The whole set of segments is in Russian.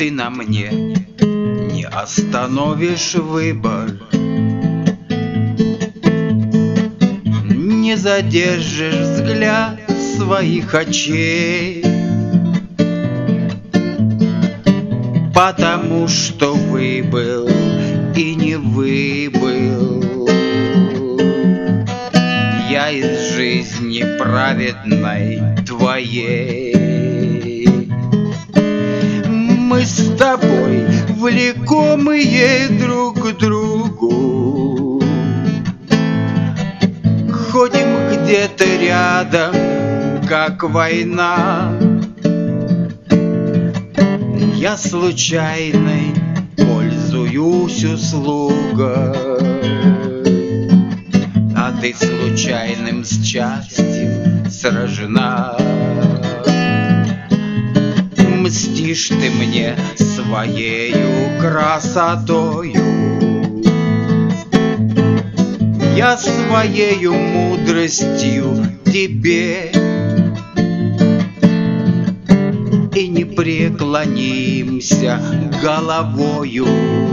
ты на мне не остановишь выбор, не задержишь взгляд своих очей, потому что выбыл и не выбыл я из жизни праведной твоей. Мы с тобой влекомые друг к другу, ходим где-то рядом, как война. Я случайной пользуюсь услугой, а ты случайным счастьем сражена. Мстишь ты мне своею красотою, я своею мудростью тебе, и не преклонимся головою.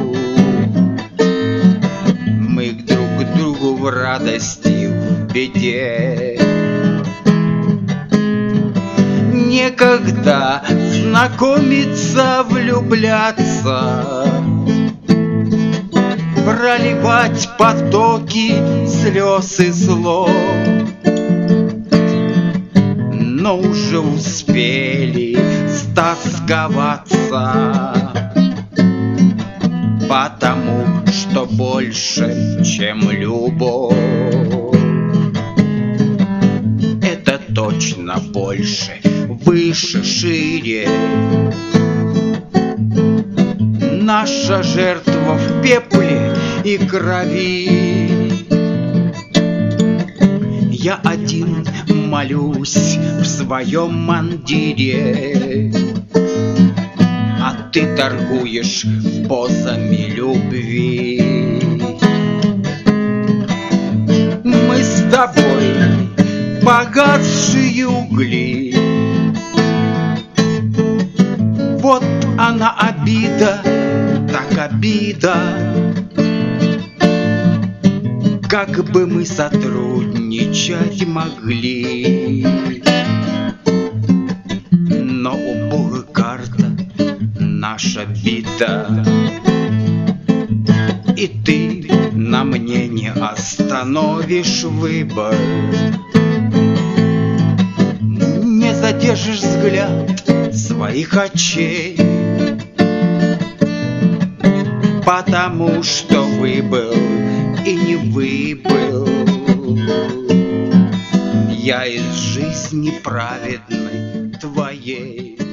Мы друг к другу в радости, в беде. Некогда знакомиться, влюбляться, проливать потоки слез и слов, но уже успели стосковаться, потому что больше, чем любовь, это точно больше, выше, шире. Наша жертва в пепле и крови. Я один молюсь в своем мандире, а ты торгуешь позами любви. Мы с тобой погасшие угли, вот она обида, так обида. Как бы мы сотрудничать могли, но у Бога карта наша бита, и ты на мне не остановишь выбор, не задержишь взгляд своих очей, потому что выбыл и не выбыл я из жизни праведной твоей.